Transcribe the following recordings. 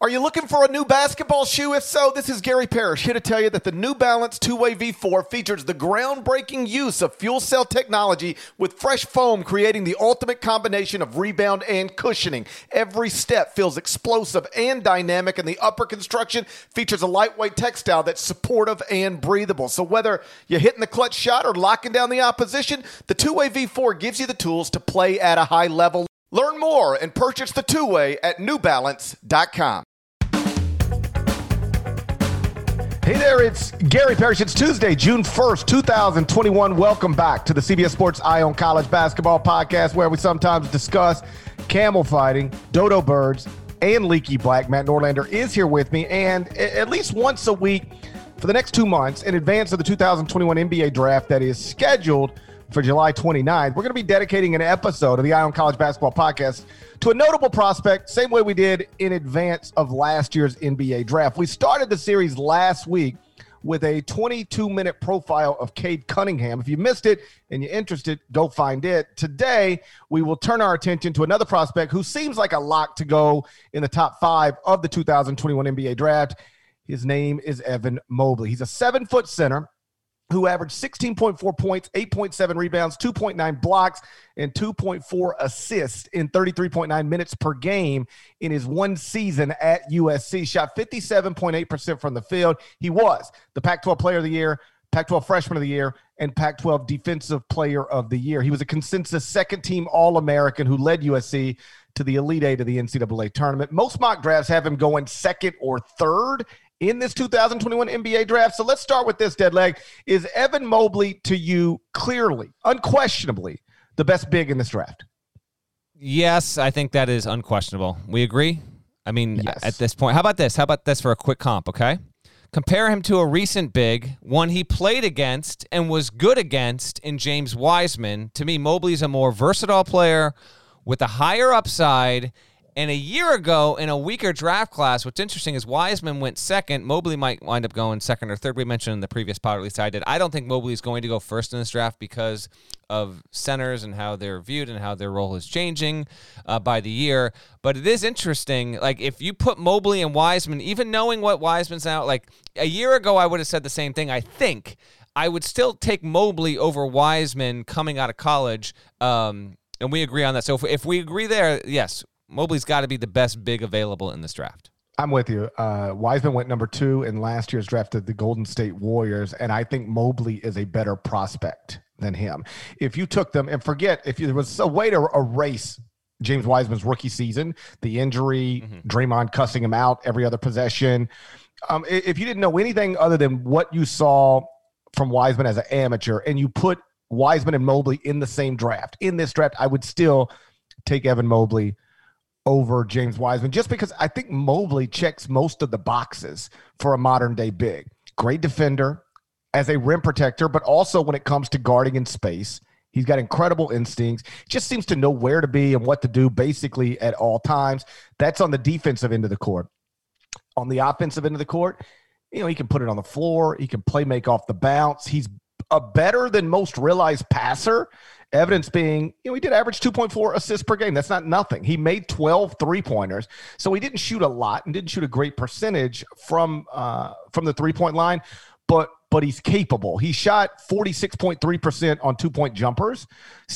Are you looking for a new basketball shoe? If so, this is Gary Parrish here to tell you that the New Balance 2-Way V4 features the groundbreaking use of fuel cell technology with fresh foam, creating the ultimate combination of rebound and cushioning. Every step feels explosive and dynamic, and the upper construction features a lightweight textile that's supportive and breathable. So whether you're hitting the clutch shot or locking down the opposition, the 2-Way V4 gives you the tools to play at a high level. Learn more and purchase the 2-Way at newbalance.com. Hey there, it's Gary Parrish. It's Tuesday, June 1st, 2021. Welcome back to the CBS Sports Eye on College Basketball podcast, where we sometimes discuss camel fighting, dodo birds, and leaky black. Matt Norlander is here with me, and at least once a week for the next 2 months, in advance of the 2021 NBA draft that is scheduled for July 29th, we're going to be dedicating an episode of the Eye on College Basketball podcast to a notable prospect, same way we did in advance of last year's NBA draft. We started the series last week with a 22-minute profile of Cade Cunningham. If you missed it and you're interested, go find it. Today, we will turn our attention to another prospect who seems like a lock to go in the top 5 of the 2021 NBA draft. His name is Evan Mobley. He's a 7-foot center who averaged 16.4 points, 8.7 rebounds, 2.9 blocks, and 2.4 assists in 33.9 minutes per game in his one season at USC. Shot 57.8% from the field. He was the Pac-12 Player of the Year, Pac-12 Freshman of the Year, and Pac-12 Defensive Player of the Year. He was a consensus second-team All-American who led USC to the Elite Eight of the NCAA tournament. Most mock drafts have him going second or third in this 2021 NBA draft. So let's start with this, Deadleg. Is Evan Mobley, to you, clearly, unquestionably, the best big in this draft? Yes, I think that is unquestionable. We agree? I mean, yes. At this point. How about this? How about this for a quick comp, okay? Compare him to a recent big, one he played against and was good against in James Wiseman. To me, Mobley's a more versatile player with a higher upside. And a year ago, in a weaker draft class, what's interesting is Wiseman went second. Mobley might wind up going second or third. We mentioned in the previous pod, at least I did. I don't think Mobley is going to go first in this draft because of centers and how they're viewed and how their role is changing by the year. But it is interesting. Like, if you put Mobley and Wiseman, even knowing what Wiseman's out, like a year ago, I would have said the same thing. I think I would still take Mobley over Wiseman coming out of college. And we agree on that. So if we agree there, yes, Mobley's got to be the best big available in this draft. I'm with you. Wiseman went number 2 in last year's draft of the Golden State Warriors, and I think Mobley is a better prospect than him. If you took them, and forget, if there was a way to erase James Wiseman's rookie season, the injury, Draymond cussing him out every other possession, if you didn't know anything other than what you saw from Wiseman as an amateur, and you put Wiseman and Mobley in the same draft, in this draft, I would still take Evan Mobley over James Wiseman, just because I think Mobley checks most of the boxes for a modern-day big. Great defender as a rim protector, but also when it comes to guarding in space, he's got incredible instincts, just seems to know where to be and what to do basically at all times. That's on the defensive end of the court. On the offensive end of the court, he can put it on the floor. He can play make off the bounce. He's a better than most realized passer. Evidence being, he did average 2.4 assists per game. That's not nothing. He made 12 three-pointers. So he didn't shoot a lot and didn't shoot a great percentage from the three-point line, but he's capable. He shot 46.3% on two-point jumpers,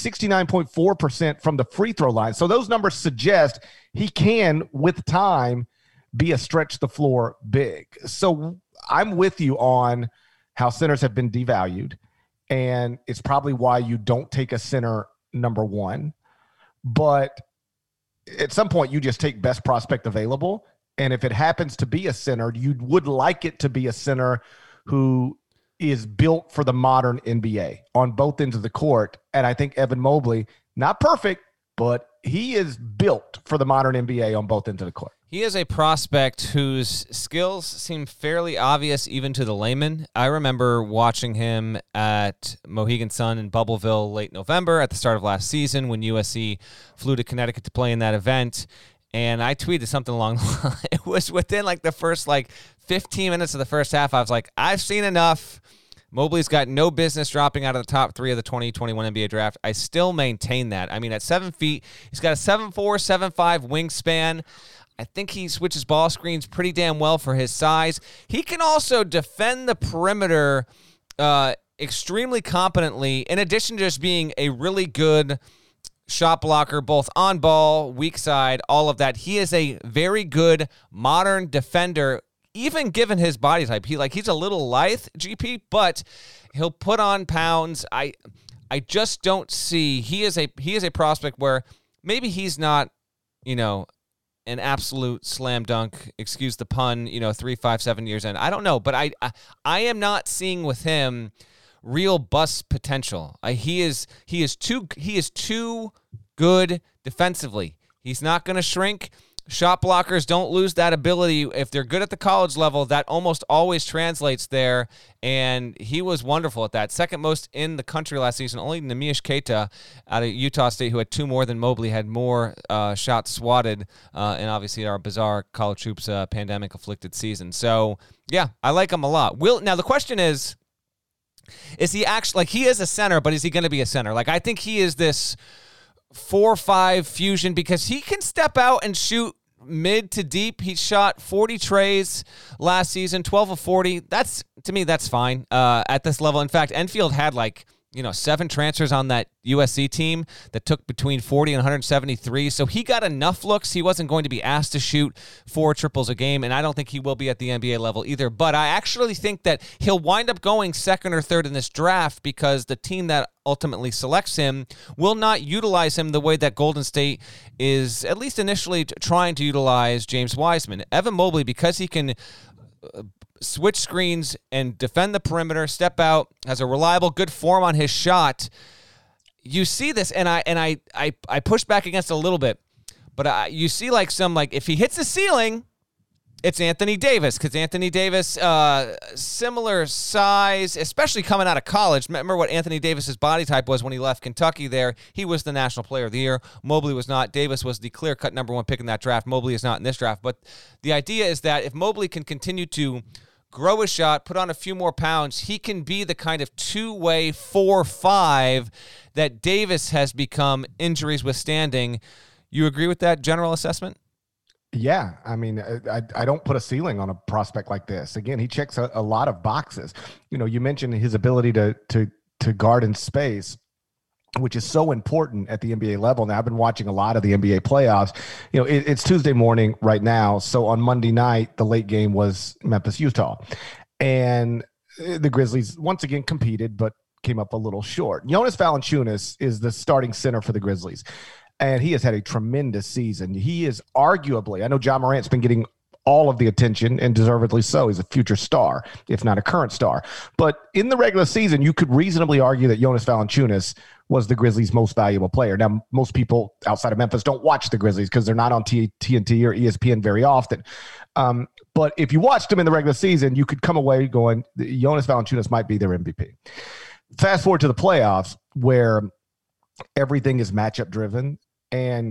69.4% from the free throw line. So those numbers suggest he can, with time, be a stretch the floor big. So I'm with you on how centers have been devalued. And it's probably why you don't take a center number 1. But at some point, you just take best prospect available. And if it happens to be a center, you would like it to be a center who is built for the modern NBA on both ends of the court. And I think Evan Mobley, not perfect, but he is built for the modern NBA on both ends of the court. He is a prospect whose skills seem fairly obvious even to the layman. I remember watching him at Mohegan Sun in Bubbleville late November at the start of last season when USC flew to Connecticut to play in that event. And I tweeted something along the line. It was within the first 15 minutes of the first half. I was like, I've seen enough. Mobley's got no business dropping out of the top 3 of the 2021 NBA draft. I still maintain that. I mean, at 7 feet, he's got a 7'4", 7'5" wingspan. I think he switches ball screens pretty damn well for his size. He can also defend the perimeter extremely competently, in addition to just being a really good shot blocker, both on ball, weak side, all of that. He is a very good modern defender, even given his body type. He's a little lithe, GP, but he'll put on pounds. I just don't see, he is a prospect where maybe he's not, an absolute slam dunk, excuse the pun, 3, 5, 7 years in. I don't know, but I am not seeing with him real bust potential. He is too good defensively. He's not going to shrink. Shot blockers don't lose that ability. If they're good at the college level, that almost always translates there, and he was wonderful at that. Second most in the country last season. Only Nemish Keita out of Utah State, who had 2 more than Mobley, had more shots swatted, and obviously our bizarre college hoops pandemic-afflicted season. So, yeah, I like him a lot. Now, the question is he actually, he is a center, but is he going to be a center? I think he is this 4-5 fusion because he can step out and shoot mid to deep. He shot 40 trays last season, 12 of 40. To me, that's fine at this level. In fact, Enfield had 7 transfers on that USC team that took between 40 and 173. So he got enough looks. He wasn't going to be asked to shoot 4 triples a game, and I don't think he will be at the NBA level either. But I actually think that he'll wind up going second or third in this draft because the team that ultimately selects him will not utilize him the way that Golden State is at least initially trying to utilize James Wiseman. Evan Mobley, because he can switch screens and defend the perimeter, step out, has a reliable, good form on his shot. You see this, and I push back against it a little bit, but you see if he hits the ceiling, it's Anthony Davis, because Anthony Davis, similar size, especially coming out of college. Remember what Anthony Davis's body type was when he left Kentucky there. He was the National Player of the Year. Mobley was not. Davis was the clear-cut number 1 pick in that draft. Mobley is not in this draft. But the idea is that if Mobley can continue to grow his shot, put on a few more pounds, he can be the kind of two-way 4-5 that Davis has become, injuries withstanding. You agree with that general assessment? Yeah, I mean, I don't put a ceiling on a prospect like this. Again, he checks a lot of boxes. You mentioned his ability to guard in space, which is so important at the NBA level. Now, I've been watching a lot of the NBA playoffs. It's Tuesday morning right now. So on Monday night, the late game was Memphis, Utah. And the Grizzlies once again competed, but came up a little short. Jonas Valanciunas is the starting center for the Grizzlies, and he has had a tremendous season. He is arguably, I know Ja Morant's been getting all of the attention, and deservedly so. He's a future star, if not a current star. But in the regular season, you could reasonably argue that Jonas Valanciunas was the Grizzlies' most valuable player. Now, most people outside of Memphis don't watch the Grizzlies because they're not on TNT or ESPN very often. But if you watched them in the regular season, you could come away going, Jonas Valanciunas might be their MVP. Fast forward to the playoffs, where everything is matchup driven, and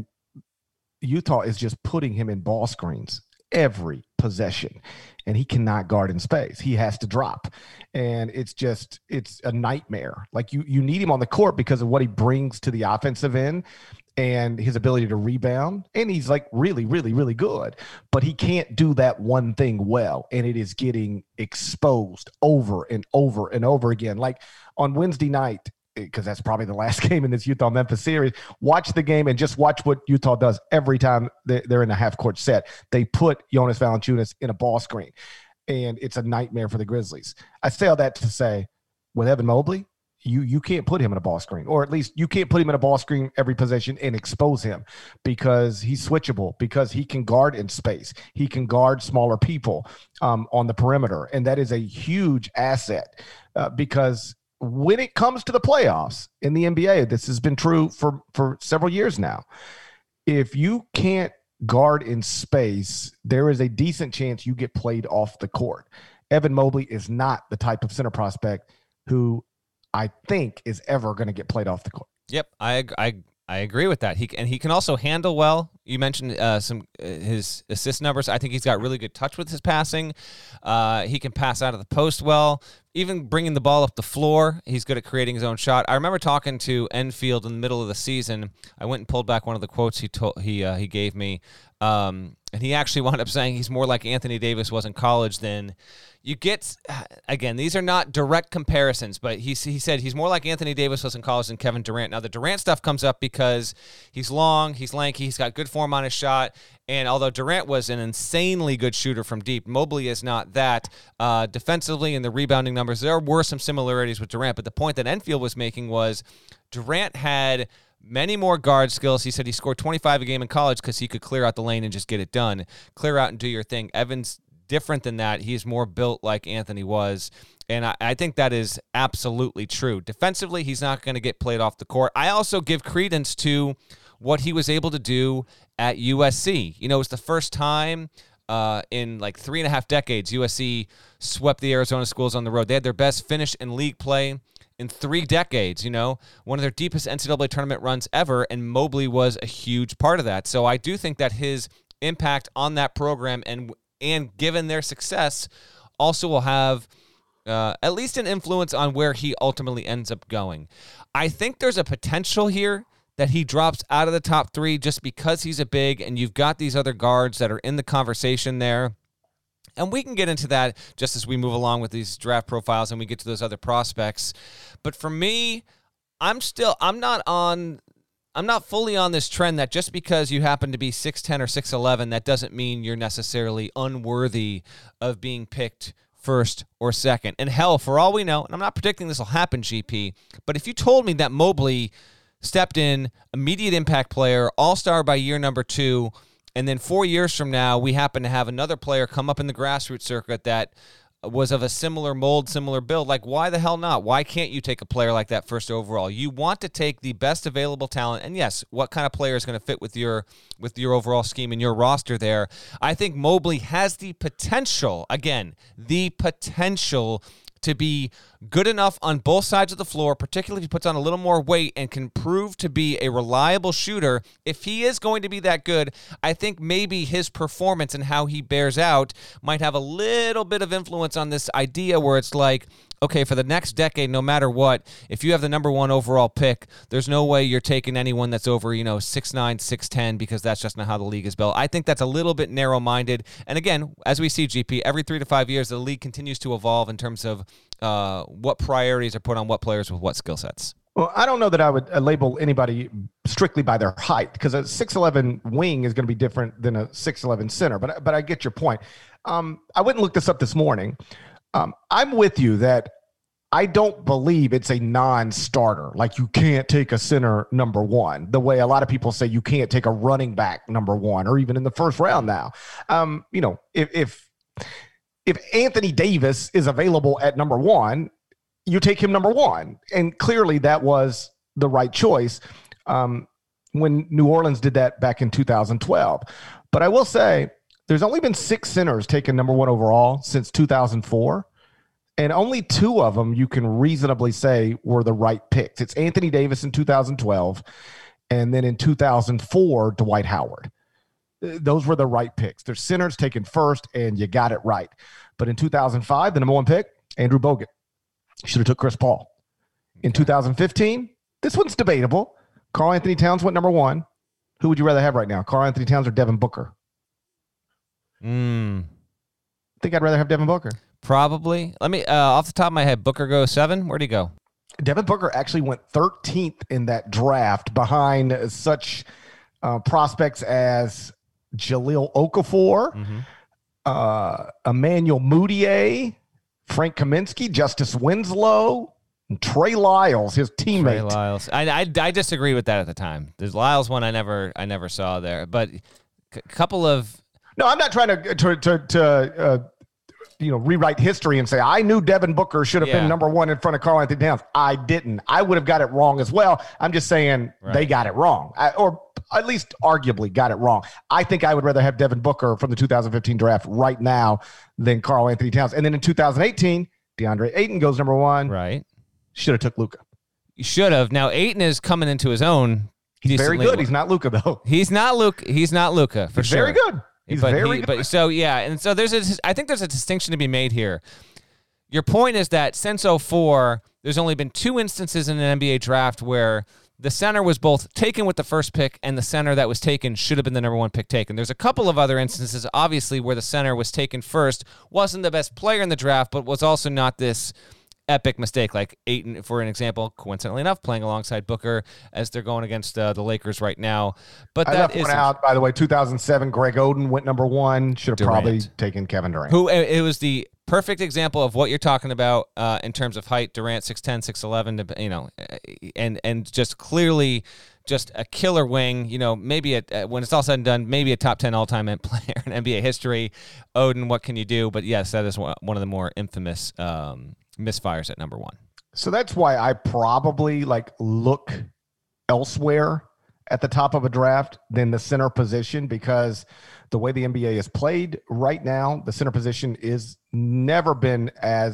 Utah is just putting him in ball screens every possession, and he cannot guard in space. He has to drop, and it's a nightmare. You need him on the court because of what he brings to the offensive end and his ability to rebound, and he's really, really, really good, but he can't do that one thing well, and it is getting exposed over and over and over again. On Wednesday night, because that's probably the last game in this Utah-Memphis series, watch the game and just watch what Utah does every time they're in a half-court set. They put Jonas Valanciunas in a ball screen, and it's a nightmare for the Grizzlies. I say all that to say, with Evan Mobley, you can't put him in a ball screen, or at least you can't put him in a ball screen every possession and expose him, because he's switchable, because he can guard in space. He can guard smaller people on the perimeter, and that is a huge asset because – when it comes to the playoffs in the NBA, this has been true for several years now. If you can't guard in space, there is a decent chance you get played off the court. Evan Mobley is not the type of center prospect who I think is ever going to get played off the court. Yep, I agree with that. He can also handle well. You mentioned his assist numbers. I think he's got really good touch with his passing. He can pass out of the post well. Even bringing the ball up the floor, he's good at creating his own shot. I remember talking to Enfield in the middle of the season. I went and pulled back one of the quotes he gave me. And and he actually wound up saying he's more like Anthony Davis was in college than you get. Again, these are not direct comparisons, but he said he's more like Anthony Davis was in college than Kevin Durant. Now, the Durant stuff comes up because he's long, he's lanky, he's got good form on his shot, and although Durant was an insanely good shooter from deep, Mobley is not that. Defensively and the rebounding numbers, there were some similarities with Durant, but the point that Enfield was making was Durant had many more guard skills. He said he scored 25 a game in college because he could clear out the lane and just get it done. Clear out and do your thing. Evans, different than that. He's more built like Anthony was, and I think that is absolutely true. Defensively, he's not going to get played off the court. I also give credence to what he was able to do at USC. You know, it was the first time in like 3.5 decades USC swept the Arizona schools on the road. They had their best finish in league play in 3 decades, you know, one of their deepest NCAA tournament runs ever, and Mobley was a huge part of that. So I do think that his impact on that program and given their success also will have at least an influence on where he ultimately ends up going. I think there's a potential here that he drops out of the top 3 just because he's a big, and you've got these other guards that are in the conversation there. And we can get into that just as we move along with these draft profiles and we get to those other prospects. But for me, I'm not fully on this trend that just because you happen to be 6'10 or 6'11, that doesn't mean you're necessarily unworthy of being picked first or second. And hell, for all we know, and I'm not predicting this will happen, GP, but if you told me that Mobley stepped in, immediate impact player, all-star by year number 2, and then 4 years from now, we happen to have another player come up in the grassroots circuit that was of a similar mold, similar build, like why the hell not? Why can't you take a player like that first overall? You want to take the best available talent, and yes, what kind of player is going to fit with your overall scheme and your roster there? I think Mobley has the potential, again, to be good enough on both sides of the floor, particularly if he puts on a little more weight and can prove to be a reliable shooter. If he is going to be that good, I think maybe his performance and how he bears out might have a little bit of influence on this idea where it's like, okay, for the next decade, no matter what, if you have the number 1 overall pick, there's no way you're taking anyone that's over, 6'9", 6'10", because that's just not how the league is built. I think that's a little bit narrow-minded. And again, as we see, GP, every 3 to 5 years, the league continues to evolve in terms of what priorities are put on what players with what skill sets. Well, I don't know that I would label anybody strictly by their height, because a 6'11 wing is going to be different than a 6'11 center. But I get your point. I went and looked this up this morning. I'm with you that I don't believe it's a non-starter. Like you can't take a center number 1, the way a lot of people say you can't take a running back number 1, or even in the first round now. If Anthony Davis is available at number 1, you take him number 1. And clearly that was the right choice when New Orleans did that back in 2012. But I will say there's only been 6 centers taken number 1 overall since 2004. And only 2 of them you can reasonably say were the right picks. It's Anthony Davis in 2012, and then in 2004, Dwight Howard. Those were the right picks. There's centers taken first, and you got it right. But in 2005, the number 1 pick, Andrew Bogut. Should have took Chris Paul. In 2015, this one's debatable. Karl Anthony Towns went number 1. Who would you rather have right now, Karl Anthony Towns or Devin Booker? I think I'd rather have Devin Booker. Probably. Let me, off the top of my head, Booker goes 7. Where'd he go? Devin Booker actually went 13th in that draft behind such prospects as Jahlil Okafor, Emmanuel Mudiay, Frank Kaminsky, Justice Winslow, and Trey Lyles, his teammate. Trey Lyles. I disagree with that at the time. There's Lyles one I never saw there, but a couple of. No, I'm not trying to rewrite history and say, I knew Devin Booker should have been number 1 in front of Karl Anthony Towns. I didn't. I would have got it wrong as well. I'm just saying They got it wrong, or at least arguably got it wrong. I think I would rather have Devin Booker from the 2015 draft right now than Karl Anthony Towns. And then in 2018, DeAndre Ayton goes number 1. Right. Should have took Luka. You should have. Now Ayton is coming into his own. He's very good. He's not Luka, though. He's not Luka, for sure. Very good. He's very good. But so, yeah, and so I think there's a distinction to be made here. Your point is that since 2004, there's only been 2 instances in an NBA draft where the center was both taken with the first pick and the center that was taken should have been the number one pick taken. There's a couple of other instances, obviously, where the center was taken first, wasn't the best player in the draft, but was also not this epic mistake, like Ayton, for an example, coincidentally enough, playing alongside Booker as they're going against the Lakers right now. But that is out, by the way, 2007, Greg Oden went number one. Should have probably taken Kevin Durant. It was the perfect example of what you're talking about in terms of height. Durant 6'10", 6'11", and just clearly just a killer wing. Maybe when it's all said and done, maybe a top 10 all-time player in NBA history. Oden, what can you do? But yes, that is one of the more infamous misfires at number one. So that's why I probably look elsewhere at the top of a draft than the center position, because the way the NBA is played right now, the center position has never been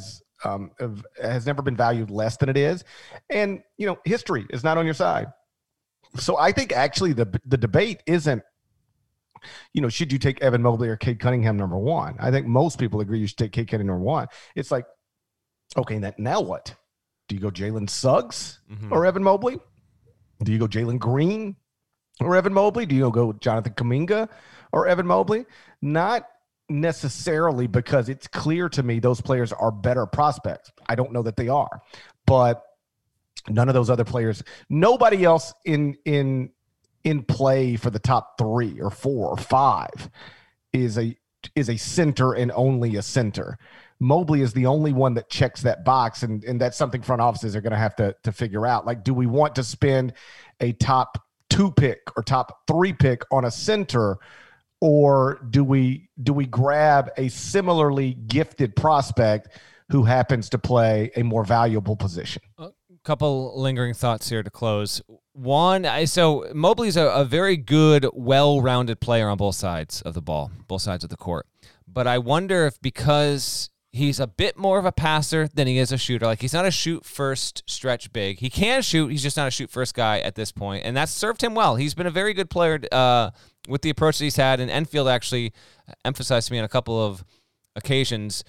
valued less than it is. And, history is not on your side. So I think actually the debate isn't, should you take Evan Mobley or Cade Cunningham number one? I think most people agree you should take Cade Cunningham number one. It's like, okay, now what? Do you go Jalen Suggs or Evan Mobley? Do you go Jalen Green or Evan Mobley? Do you go Jonathan Kuminga or Evan Mobley? Not necessarily, because it's clear to me those players are better prospects. I don't know that they are, but none of those other players, nobody else in play for the top 3 or 4 or 5 is a center and only a center. Mobley is the only one that checks that box, and that's something front offices are going to have to figure out. Like, do we want to spend a top 2 pick or top 3 pick on a center, or do we grab a similarly gifted prospect who happens to play a more valuable position? Couple lingering thoughts here to close. One, so Mobley's a very good, well-rounded player on both sides of the ball, both sides of the court. But I wonder if, because he's a bit more of a passer than he is a shooter. Like, he's not a shoot-first stretch big. He can shoot. He's just not a shoot-first guy at this point, and that's served him well. He's been a very good player with the approach that he's had, and Enfield actually emphasized to me on a couple of occasions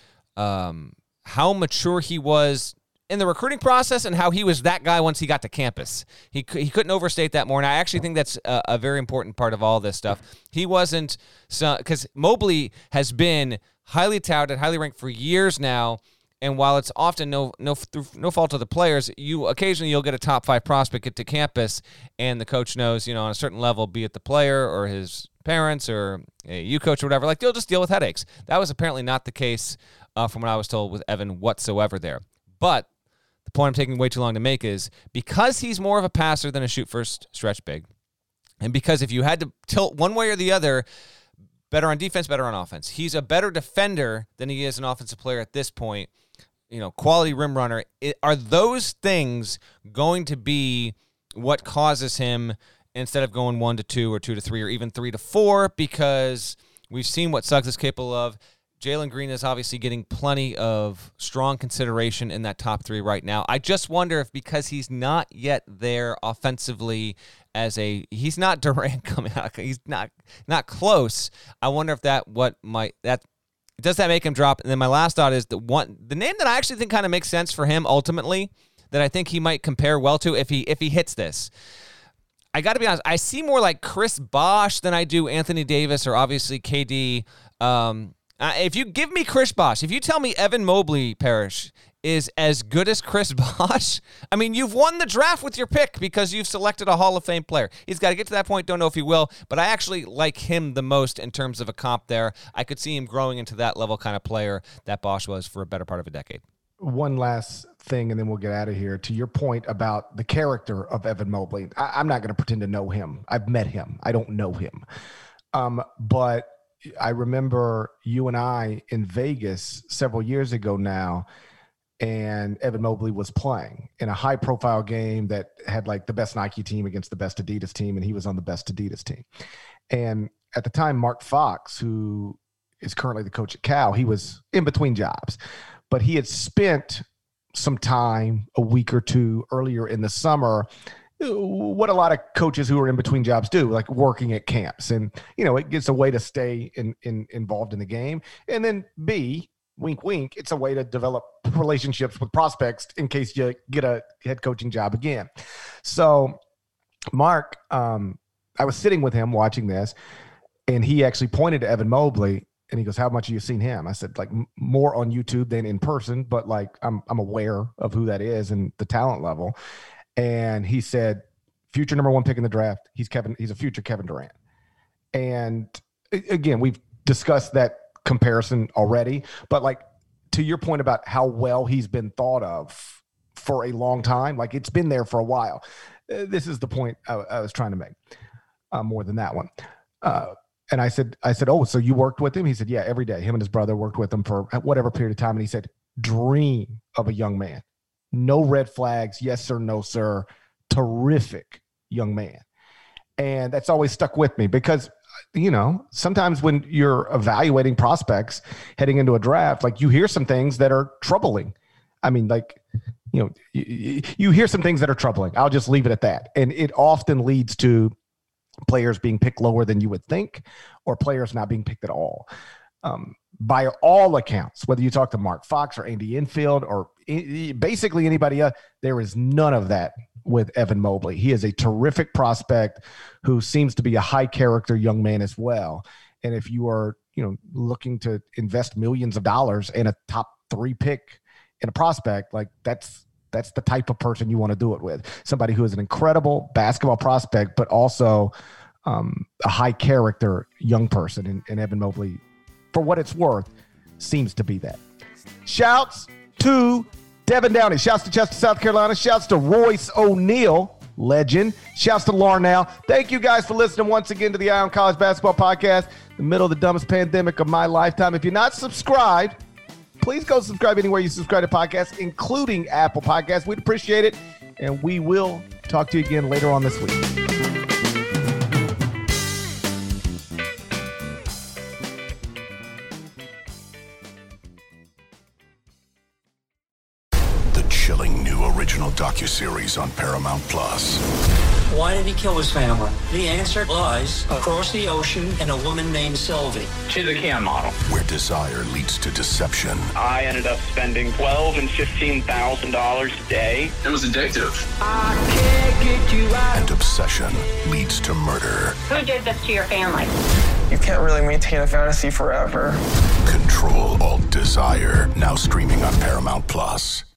how mature he was in the recruiting process and how he was that guy once he got to campus. He couldn't overstate that more, and I actually think that's a very important part of all this stuff. He wasn't, because Mobley has been highly touted, highly ranked for years now, and while it's often no fault of the players, occasionally you'll get a top 5 prospect get to campus, and the coach knows, on a certain level, be it the player or his parents or you coach or whatever, they'll just deal with headaches. That was apparently not the case from what I was told with Evan whatsoever there. But the point I'm taking way too long to make is, because he's more of a passer than a shoot-first stretch big, and because if you had to tilt one way or the other, better on defense, better on offense, he's a better defender than he is an offensive player at this point, quality rim runner. Are those things going to be what causes him, instead of going 1 to 2 or 2 to 3 or even 3 to 4, because we've seen what Suggs is capable of. Jalen Green is obviously getting plenty of strong consideration in that top 3 right now. I just wonder if, because he's not yet there offensively he's not Durant coming out, he's not close. I wonder if does that make him drop? And then my last thought is the name that I actually think kind of makes sense for him ultimately, that I think he might compare well to if he hits this. I got to be honest, I see more like Chris Bosh than I do Anthony Davis or obviously KD. If you give me Chris Bosh, if you tell me Evan Mobley, Parrish, is as good as Chris Bosh, I mean, you've won the draft with your pick because you've selected a Hall of Fame player. He's got to get to that point. Don't know if he will, but I actually like him the most in terms of a comp there. I could see him growing into that level kind of player that Bosh was for a better part of a decade. One last thing, and then we'll get out of here. To your point about the character of Evan Mobley, I'm not going to pretend to know him. I've met him. I don't know him. But I remember you and I in Vegas several years ago now, and Evan Mobley was playing in a high-profile game that had the best Nike team against the best Adidas team, and he was on the best Adidas team. And at the time, Mark Fox, who is currently the coach at Cal, he was in between jobs, but he had spent some time, a week or two earlier in the summer, what a lot of coaches who are in between jobs do, like working at camps. And, it gets a way to stay involved in the game. And then B, wink, wink, it's a way to develop relationships with prospects in case you get a head coaching job again. So Mark, I was sitting with him watching this, and he actually pointed to Evan Mobley, and he goes, "How much have you seen him?" I said, "Like more on YouTube than in person, but like I'm aware of who that is and the talent level." And he said, "Future number 1 pick in the draft. He's a future Kevin Durant." And again, we've discussed that comparison already, but like to your point about how well he's been thought of for a long time, like it's been there for a while. This is the point I was trying to make. More than that one. And I said, "Oh, so you worked with him?" He said, "Yeah, every day. Him and his brother worked with him for whatever period of time." And he said, "Dream of a young man. No red flags. Yes, sir. No, sir. Terrific young man." And that's always stuck with me because, you know, sometimes when you're evaluating prospects heading into a draft, like you hear some things that are troubling. I mean, like, you know, you hear some things that are troubling. I'll just leave it at that. And it often leads to players being picked lower than you would think, or players not being picked at all. By all accounts, whether you talk to Mark Fox or Andy Enfield or basically anybody else, there is none of that with Evan Mobley. He is a terrific prospect who seems to be a high character young man as well. And if you are, you know, looking to invest millions of dollars in a top 3 pick in a prospect, like that's the type of person you want to do it with. Somebody who is an incredible basketball prospect, but also a high character young person. And Evan Mobley, for what it's worth, seems to be that. Shouts to Devin Downey. Shouts to Chester, South Carolina. Shouts to Royce O'Neal, legend. Shouts to Larnell. Thank you guys for listening once again to the Eye on College Basketball Podcast, the middle of the dumbest pandemic of my lifetime. If you're not subscribed, please go subscribe anywhere you subscribe to podcasts, including Apple Podcasts. We'd appreciate it, and we will talk to you again later on this week. The chilling new original docuseries on Paramount Plus. Why did he kill his family? The answer lies across the ocean in a woman named Sylvie. She's a Can model. Where desire leads to deception. I ended up spending $12,000 and $15,000 a day. It was addictive. I can't get you out. And obsession leads to murder. Who did this to your family? You can't really maintain a fantasy forever. Control Alt Desire. Now streaming on Paramount Plus.